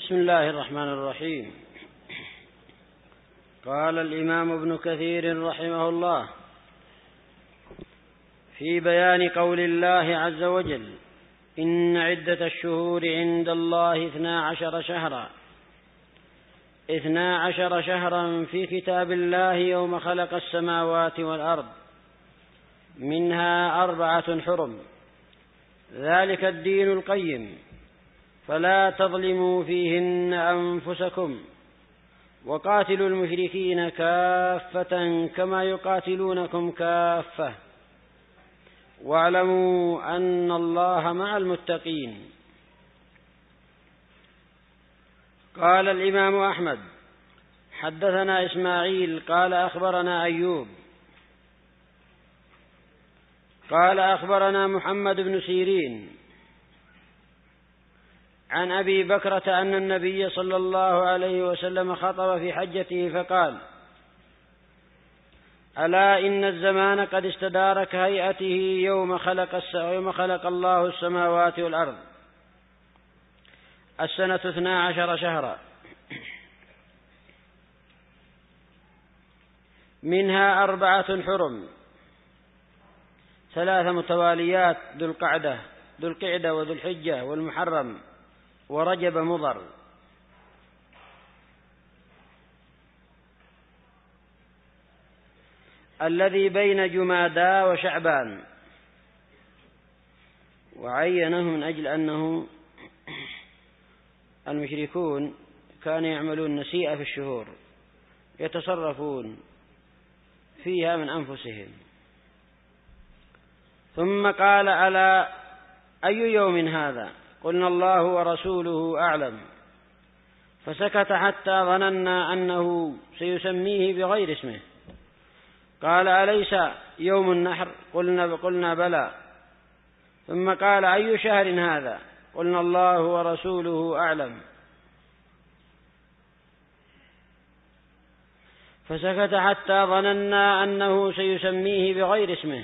بسم الله الرحمن الرحيم. قال الإمام ابن كثير رحمه الله في بيان قول الله عز وجل: إن عدة الشهور عند الله 12 شهرا في كتاب الله يوم خلق السماوات والأرض منها 4 حرم ذلك الدين القيم فلا تظلموا فيهن أنفسكم وقاتلوا المشركين كافة كما يقاتلونكم كافة واعلموا أن الله مع المتقين. قال الإمام أحمد: حدثنا إسماعيل قال أخبرنا أيوب قال أخبرنا محمد بن سيرين عن أبي بكرة أن النبي صلى الله عليه وسلم خطب في حجته فقال: ألا إن الزمان قد استدار كهيئته يوم خلق الله السماوات والأرض. السنة 12 شهرا منها 4 حرم 3 متواليات: ذو القعدة وذو الحجة والمحرم ورجب مضر. الذي بين جمادى وشعبان، وعينه من أجل أنه المشركون كانوا يعملون نسيئة في الشهور يتصرفون فيها من أنفسهم. ثم قال: ألا أي يوم هذا؟ قلنا: الله ورسوله أعلم. فسكت حتى ظننا أنه سيسميه بغير اسمه. قال: أليس يوم النحر؟ قلنا بلى. ثم قال: أي شهر هذا؟ قلنا: الله ورسوله أعلم. فسكت حتى ظننا أنه سيسميه بغير اسمه.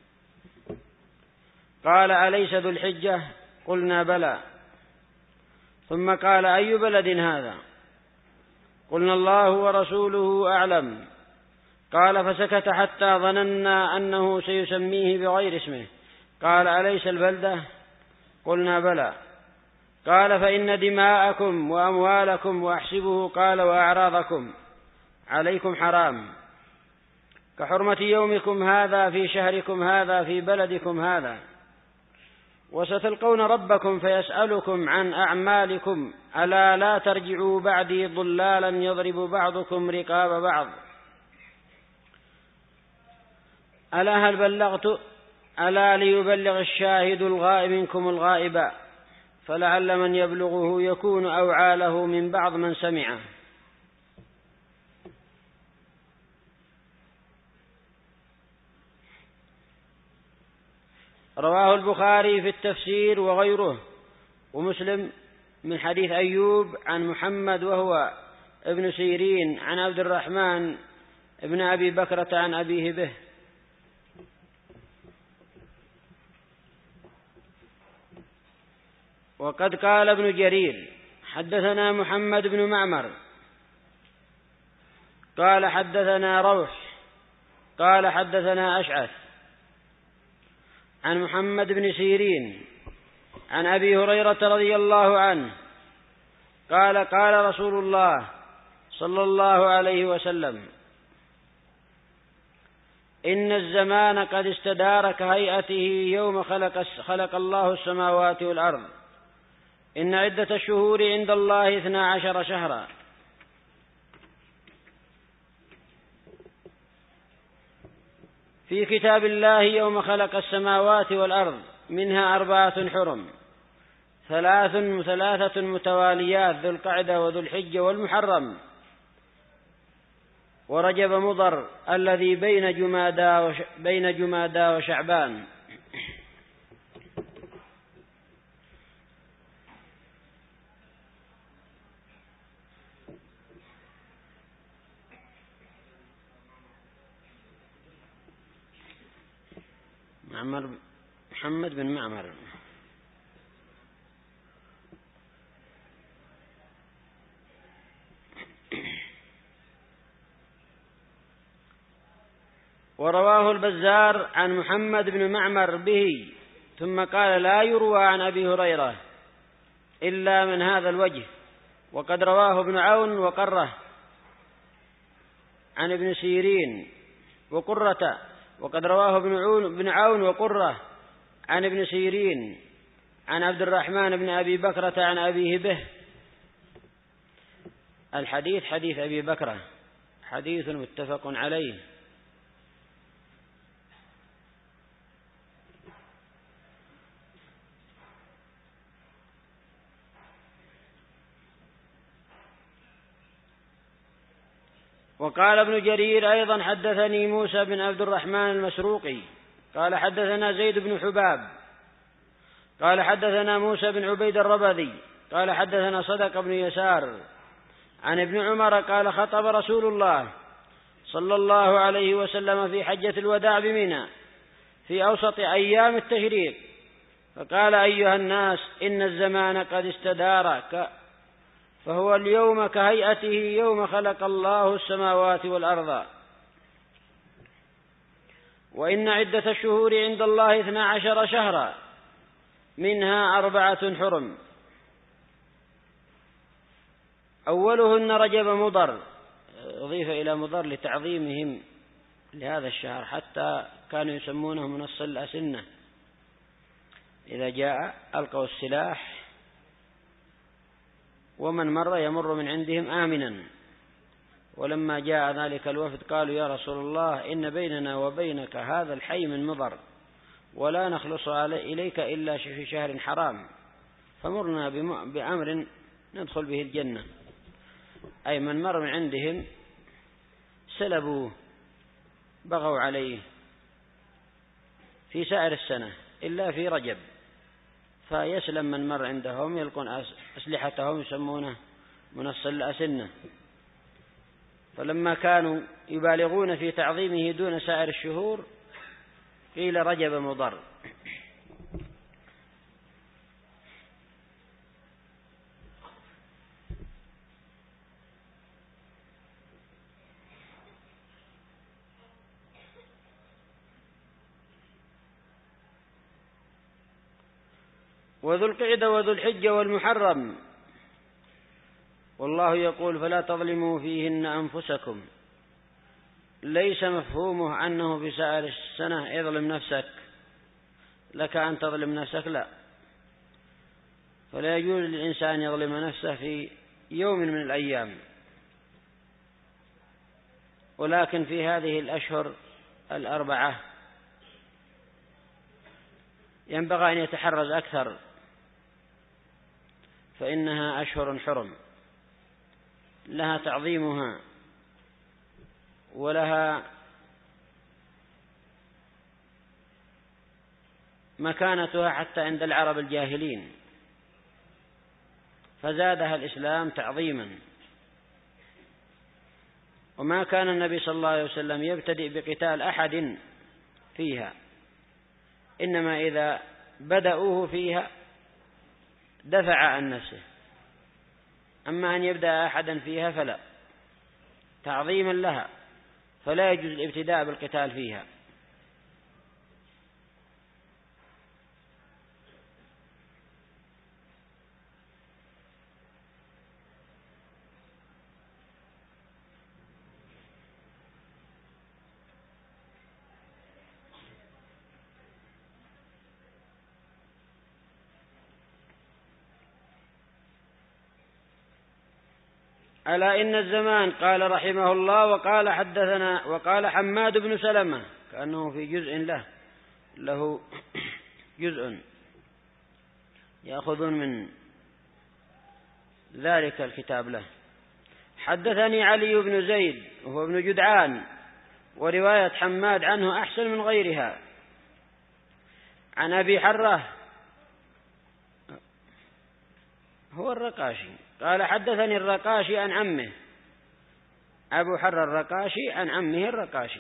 قال: أليس ذو الحجة؟ قلنا بلى. ثم قال: أي بلد هذا؟ قلنا: الله ورسوله أعلم. قال: فسكت حتى ظننا أنه سيسميه بغير اسمه. قال: أليس البلدة؟ قلنا بلى. قال: فإن دماءكم وأموالكم وأحسبه قال وأعراضكم عليكم حرام كحرمة يومكم هذا في شهركم هذا في بلدكم هذا، وستلقون ربكم فيسألكم عن أعمالكم. ألا لا ترجعوا بعدي ضلالا يضرب بعضكم رقاب بعض. ألا هل بلغت؟ ألا ليبلغ الشاهد الغائب منكم الغائب، فلعل من يبلغه يكون أوعى له من بعض من سمعه. رواه البخاري في التفسير وغيره، ومسلم من حديث أيوب عن محمد وهو ابن سيرين عن عبد الرحمن ابن أبي بكرة عن أبيه به. وقد قال ابن جرير: حدثنا محمد بن معمر قال حدثنا روح قال حدثنا أشعث عن محمد بن سيرين عن أبي هريرة رضي الله عنه قال: قال رسول الله صلى الله عليه وسلم: إن الزمان قد استدار كهيئته يوم خلق الله السماوات والأرض. إن عدة الشهور عند الله 12 شهرا في كتاب الله يوم خلق السماوات والأرض منها 4 حرم 3 متواليات: ذو القعدة وذو الحجة والمحرم ورجب مضر الذي بين جمادى وشعبان. محمد بن معمر. ورواه البزار عن محمد بن معمر به، ثم قال لا يروى عن أبي هريرة إلا من هذا الوجه. وقد رواه ابن عون وقرة عن ابن سيرين وقرة، وقد رواه ابن عون وقرة عن ابن سيرين عن عبد الرحمن بن أبي بكرة عن أبيه به. الحديث حديث أبي بكرة حديث متفق عليه. وقال ابن جرير أيضا حدثني موسى بن عبد الرحمن المسروقي قال حدثنا زيد بن حباب قال حدثنا موسى بن عبيد الربذي قال حدثنا صدق بن يسار عن ابن عمر قال خطب رسول الله صلى الله عليه وسلم في حجة الوداع بمنى في أوسط أيام التشريق، فقال أيها الناس إن الزمان قد استدار، فهو اليوم كهيئته يوم خلق الله السماوات والأرض، وإن عدة الشهور عند الله 12 شهرا منها 4 حرم، أولهن رجب مضر، أضيف إلى مضر لتعظيمهم لهذا الشهر، حتى كانوا يسمونه منص الأسنة، إذا جاء ألقوا السلاح ومن مر يمر من عندهم آمنا. ولما جاء ذلك الوفد قالوا يا رسول الله إن بيننا وبينك هذا الحي من مضر، ولا نخلص إليك إلا في شهر حرام، فمرنا بأمر ندخل به الجنة. أي من مر من عندهم سلبوه بغوا عليه في سائر السنة إلا في رجب، فيسلم من مر عندهم، يلقون أسلحتهم يسمونه منص الأسنة. فلما كانوا يبالغون في تعظيمه دون سائر الشهور قيل رجب مضر. وذو القعدة وذو الحجة والمحرم، والله يقول فلا تظلموا فيهن أنفسكم، ليس مفهومه أنه في سائر السنة اظلم نفسك، لك أن تظلم نفسك، لا، فلا يجوز للإنسان يظلم نفسه في يوم من الأيام، ولكن في هذه الأشهر 4 ينبغي أن يتحرز أكثر، فإنها أشهر حرم لها تعظيمها ولها مكانتها حتى عند العرب الجاهلين، فزادها الإسلام تعظيما. وما كان النبي صلى الله عليه وسلم يبتدئ بقتال أحد فيها، إنما إذا بدأوه فيها دفع عن نفسه، أما أن يبدأ أحدا فيها فلا، تعظيما لها، فلا يجوز الابتداء بالقتال فيها. ألا إن الزمان قال رحمه الله وقال حماد بن سلمة، كأنه في جزء له جزء يأخذون من ذلك الكتاب له. حدثني علي بن زيد وهو ابن جدعان، ورواية حماد عنه أحسن من غيرها، عن أبي حرة هو الرقاشي قال حدثني الرقاشي عن عمه، أبو حرة الرقاشي عن عمه الرقاشي،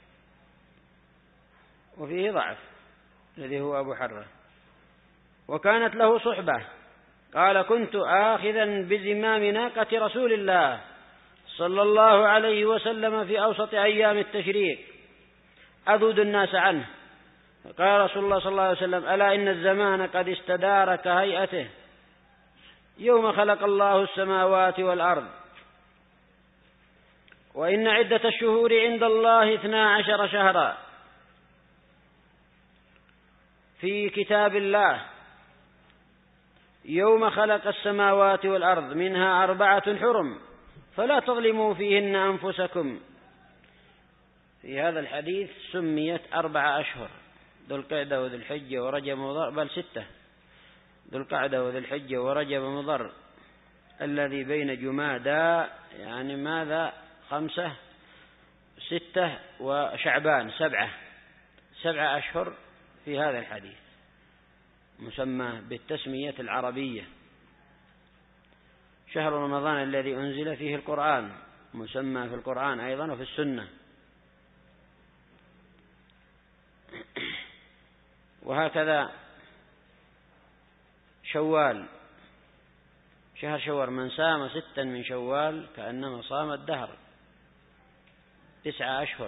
وفيه ضعف الذي هو أبو حرة. وكانت له صحبة قال كنت آخذا بزمام ناقة رسول الله صلى الله عليه وسلم في أوسط أيام التشريق، أذود الناس عنه. قال رسول الله صلى الله عليه وسلم: ألا إن الزمان قد استدار كهيئته يوم خلق الله السماوات والأرض، وإن عدة الشهور عند الله 12 شهرا في كتاب الله يوم خلق السماوات والأرض، منها 4 حرم، فلا تظلموا فيهن أنفسكم. في هذا الحديث سميت 4 أشهر: ذو القعدة وذو الحجة ورجب مضر، بل 6: ذو القعدة وذو الحجة ورجب مضر الذي بين جمادى، يعني ماذا، 5 6 وشعبان 7 أشهر في هذا الحديث، مسمى بالتسمية العربية. شهر رمضان الذي أنزل فيه القرآن، مسمى في القرآن أيضا وفي السنة. وهكذا شوال، شهر شوال، من سام 6 من شوال كأنما صام الدهر، 9 أشهر.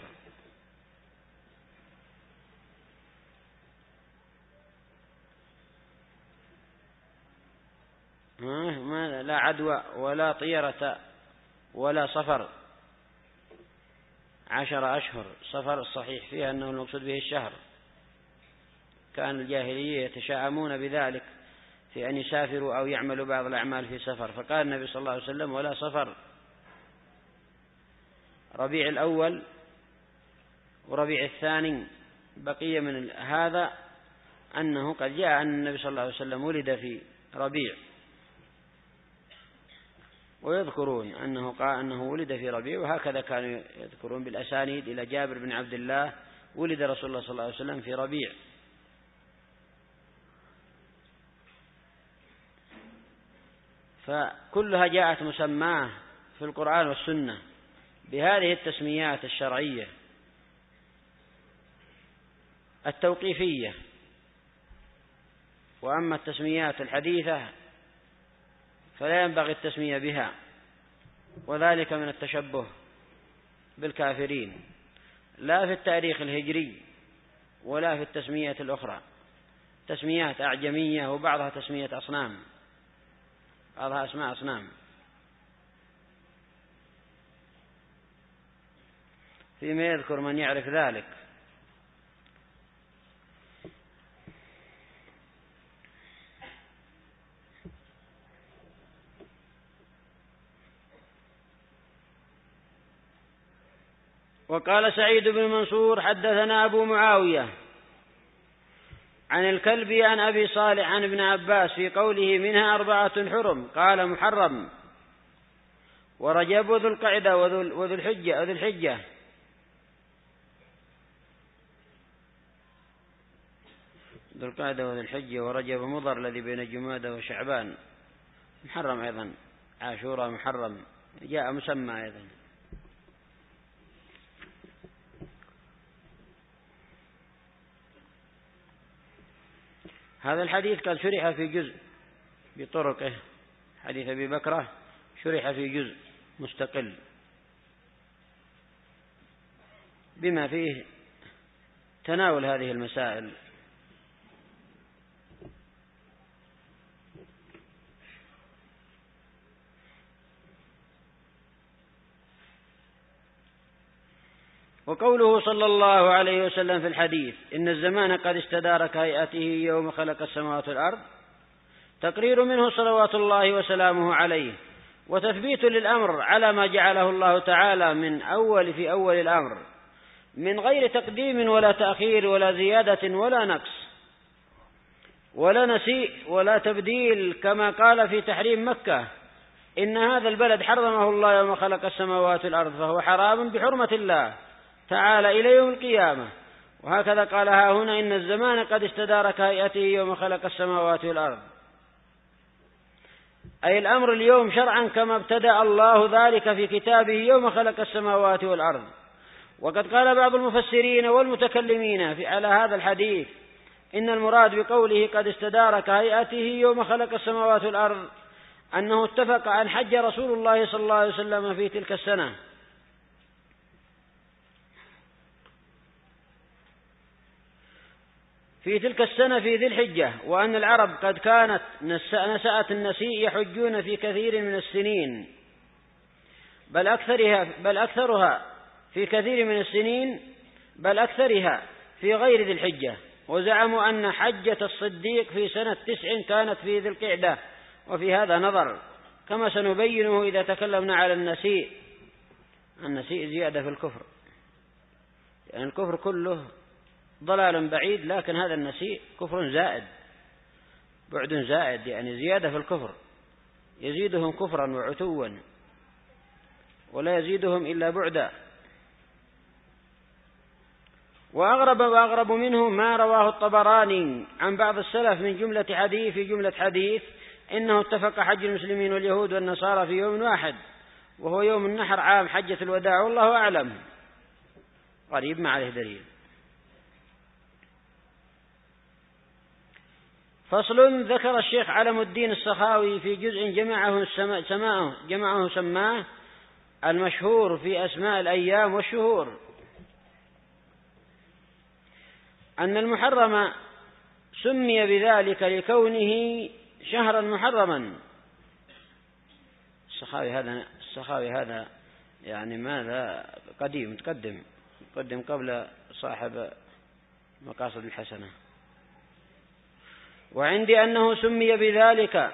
لا عدوى ولا طيرة ولا صفر، 10 أشهر. صفر الصحيح فيها أنه المقصود به الشهر، كان الجاهلية يتشاءمون بذلك في أن يسافروا أو يعملوا بعض الأعمال في سفر، فقال النبي صلى الله عليه وسلم: ولا صفر. ربيع الأول وربيع الثاني. بقي من هذا أنه قد جاء أن النبي صلى الله عليه وسلم ولد في ربيع، ويذكرون أنه ولد في ربيع، وهكذا كانوا يذكرون بالأسانيد إلى جابر بن عبد الله: ولد رسول الله صلى الله عليه وسلم في ربيع. فكلها جاءت مسماه في القرآن والسنة بهذه التسميات الشرعية التوقيفية. وأما التسميات الحديثة فلا ينبغي التسمية بها، وذلك من التشبه بالكافرين، لا في التاريخ الهجري ولا في التسميات الأخرى. تسميات أعجمية، وبعضها تسمية أصنام، بعضها أسماء أصنام. فيما يذكر من يعرف ذلك. وقال سعيد بن منصور: حدثنا أبو معاوية عن الكلبي عن أبي صالح عن ابن عباس في قوله: منها 4 حرم، قال: محرم ورجب وذو القعدة وذو الحجة. ذو القعدة وذو الحجة ورجب مضر الذي بين جمادى وشعبان محرم أيضا. عاشوراء محرم، جاء مسمى أيضا. هذا الحديث قد شرح في جزء بطرقه، حديث أبي بكرة شرح في جزء مستقل بما فيه تناول هذه المسائل. وقوله صلى الله عليه وسلم في الحديث: إن الزمان قد استدار كهيئته يوم خلق السماوات والأرض، تقرير منه صلوات الله وسلامه عليه، وتثبيت للأمر على ما جعله الله تعالى في أول الأمر، من غير تقديم ولا تأخير ولا زيادة ولا نقص ولا نسيء ولا تبديل، كما قال في تحريم مكة: إن هذا البلد حرمه الله يوم خلق السماوات والأرض، فهو حرام بحرمة الله تعالى إلى يوم القيامة. وهكذا قال ها هنا: إن الزمان قد استدار كهيئته يوم خلق السماوات والأرض، أي الأمر اليوم شرعا كما ابتدأ الله ذلك في كتابه يوم خلق السماوات والأرض. وقد قال بعض المفسرين والمتكلمين على هذا الحديث إن المراد بقوله قد استدار كهيئته يوم خلق السماوات والأرض أنه اتفق أن حج رسول الله صلى الله عليه وسلم في تلك السنة، في تلك السنة في ذي الحجة، وأن العرب قد كانت نسأت النسيء يحجون في كثير من السنين، بل أكثرها في كثير من السنين، بل أكثرها في غير ذي الحجة. وزعموا أن حجة الصديق في سنة 9 كانت في ذي القعدة، وفي هذا نظر كما سنبينه إذا تكلمنا على النسيء. النسيء زيادة في الكفر، يعني الكفر كله ضلال بعيد، لكن هذا النسيء كفر زائد، بعد زائد، يعني زيادة في الكفر، يزيدهم كفرا وعتوا ولا يزيدهم إلا بعدا. وأغرب منه ما رواه الطبراني عن بعض السلف من جملة حديث إنه اتفق حج المسلمين واليهود والنصارى في يوم واحد، وهو يوم النحر عام حجة الوداع، والله أعلم. قريب ما عليه دليل. فصل. ذكر الشيخ علم الدين السخاوي في جزء سماه المشهور في أسماء الأيام والشهور أن المحرم سمي بذلك لكونه شهرا محرما. السخاوي هذا يعني ماذا قديم، تقدم قبل صاحب مقاصد الحسنة. وعندي أنه سمي بذلك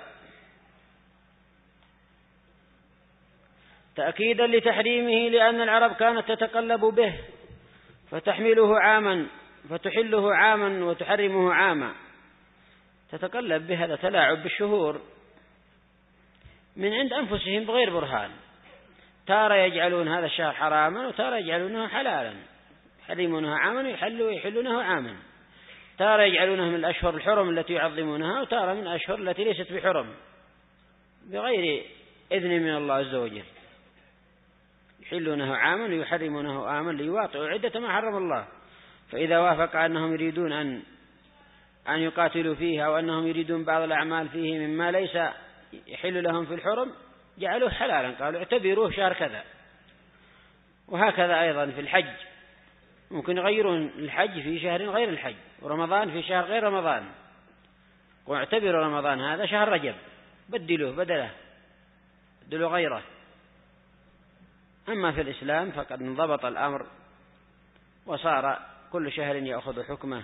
تأكيدا لتحريمه، لأن العرب كانت تتقلب به فتحله عاما وتحرمه عاما. تتقلب به، هذا تلاعب بالشهور من عند أنفسهم بغير برهان، تارة يجعلون هذا الشهر حراما وتارة يجعلونه حلالا، يحرمونه عاما ويحلونه عاما، تارة يجعلونه من الأشهر الحرم التي يعظمونها، وتارة من الأشهر التي ليست بحرم بغير إذن من الله عز وجل، يحلونه عاما ويحرمونه عاما ليواطئوا عدة ما حرم الله. فإذا وافق أنهم يريدون أن يقاتلوا فيها، وأنهم يريدون بعض الأعمال فيه مما ليس يحل لهم في الحرم، جعلوه حلالا، قالوا اعتبروه شهر كذا. وهكذا أيضا في الحج، ممكن يغيرون الحج في شهر غير الحج، ورمضان في شهر غير رمضان، واعتبروا رمضان هذا شهر رجب، بدلوا غيره. أما في الإسلام فقد انضبط الأمر، وصار كل شهر يأخذ حكمه.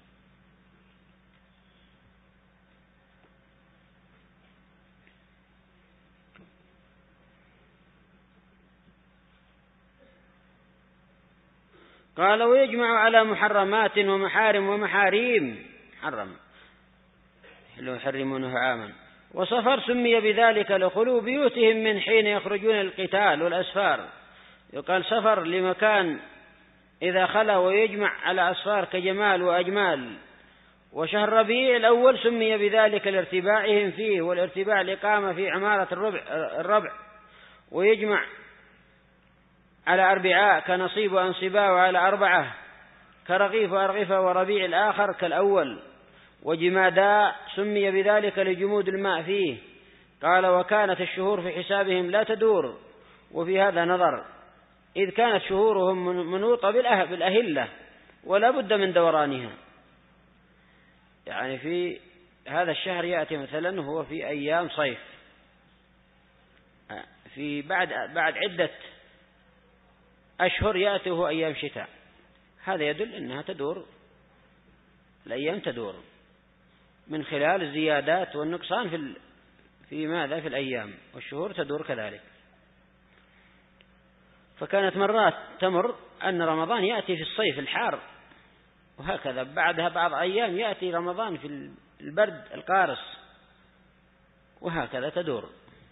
قال: ويجمع على محرمات ومحارم ومحاريم، حرم يحرمونه عاما. وصفر سمي بذلك لخلو بيوتهم من حين يخرجون القتال والأسفار، يقال سفر لمكان إذا خلا، ويجمع على أسفار كجمال وأجمال. وشهر ربيع الأول سمي بذلك لارتباعهم فيه، والارتباع الإقامة في عمارة الربع. ويجمع على أربعاء كنصيب وأنصباء، وعلى 4 كرغيف وأرغفة، وربيع الآخر كالأول. وجمادا سمي بذلك لجمود الماء فيه. قال: وكانت الشهور في حسابهم لا تدور، وفي هذا نظر، إذ كانت شهورهم منوطة بالأهلة ولا بد من دورانها. يعني في هذا الشهر يأتي مثلا هو في أيام صيف، في بعد عدة أشهر يأتي هو أيام شتاء، هذا يدل أنها تدور، الأيام تدور من خلال الزيادات والنقصان في الأيام، والشهور تدور كذلك. فكانت مرات تمر أن رمضان يأتي في الصيف الحار، وهكذا بعدها بعض أيام يأتي رمضان في البرد القارس، وهكذا تدور.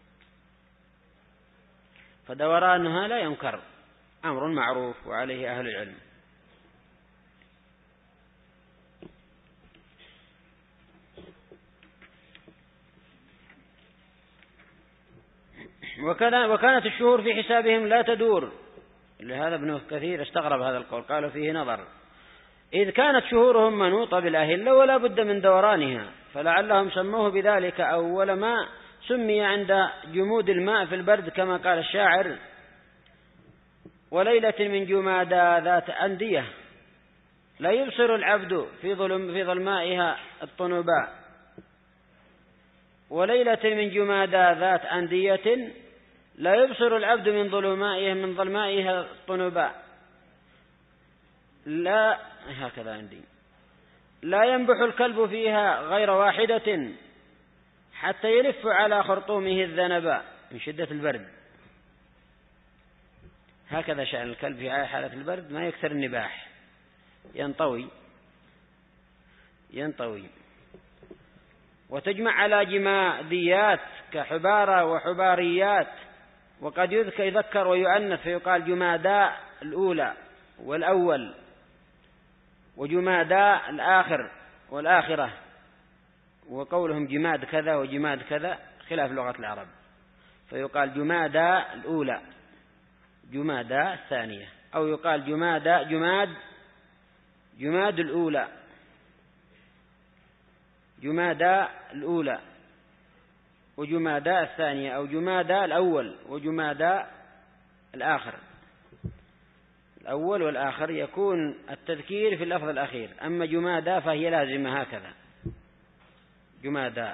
فدورانها لا ينكر، أمر معروف وعليه أهل العلم. وكانت الشهور في حسابهم لا تدور، لهذا ابن كثير استغرب هذا القول، قالوا فيه نظر، إذ كانت شهورهم منوطة بالأهلة ولا بد من دورانها، فلعلهم سموه بذلك أول ما سمي عند جمود الماء في البرد، كما قال الشاعر: وليلة من جمادى ذات أندية لا يبصر العبد في ظلمائها الطنباء، وليلة من جمادى ذات أندية لا يبصر العبد من ظلمائها الطنباء. لا هكذا عندي، لا ينبح الكلب فيها غير واحدة حتى يلف على خرطومه الذنباء من شدة البرد. هكذا شأن الكلب في حالة البرد، ما يكثر النباح، ينطوي. وتجمع على جماديات كحبارة وحباريات، وقد يذكر ويؤنث فيقال جماداء الأولى والأول، وجماداء الآخر والآخرة، وقولهم جماد كذا وجماد كذا خلاف لغة العرب، فيقال جماداء الأولى، جماداء الثانية، أو يقال جماد الأولى، جماداء الأولى وجماداء الثانية، أو جماداء الأول وجماداء الآخر. الأول والآخر يكون التذكير في اللفظ الأخير، أما جماداء فهي لازمة هكذا، جماداء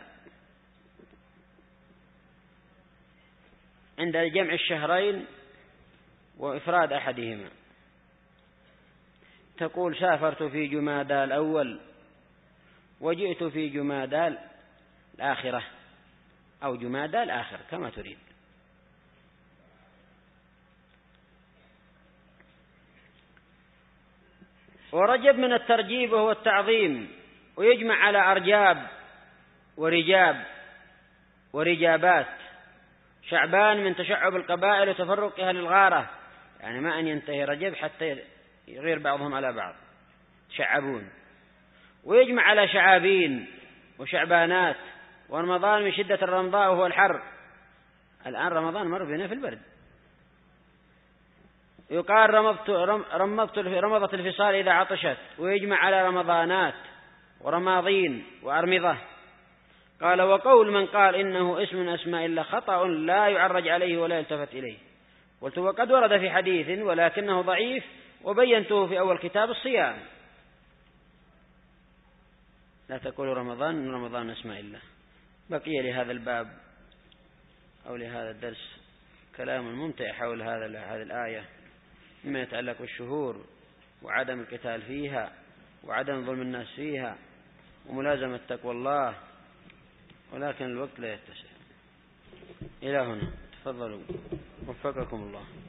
عند جمع الشهرين وإفراد أحدهما. تقول سافرت في جمادى الأول وجئت في جمادى الآخرة، أو جمادى الآخر كما تريد. ورجب من الترجيب وهو التعظيم، ويجمع على أرجاب ورجاب ورجابات. شعبان من تشعب القبائل وتفرقها للغارة، يعني ما أن ينتهي رجب حتى يغير بعضهم على بعض، تشعبون. ويجمع على شعابين وشعبانات. ورمضان من شدة الرمضاء وهو الحر، الآن رمضان مر بنا في البرد. يقال رمضت الفصال إذا عطشت. ويجمع على رمضانات ورماضين وأرمضة. قال وقول من قال إنه اسم من أسماء الله خطأ لا يعرج عليه ولا يلتفت إليه. قلت وقد ورد في حديث ولكنه ضعيف، وبينته في أول كتاب الصيام. لا تقولوا رمضان من رمضان أسماء الله. بقي لهذا الباب أو لهذا الدرس كلام ممتع حول هذه الآية، مما يتعلق بالشهور وعدم القتال فيها وعدم ظلم الناس فيها وملازمة تقوى الله، ولكن الوقت لا يتسع. إلى هنا، تفضلوا وفقكم الله.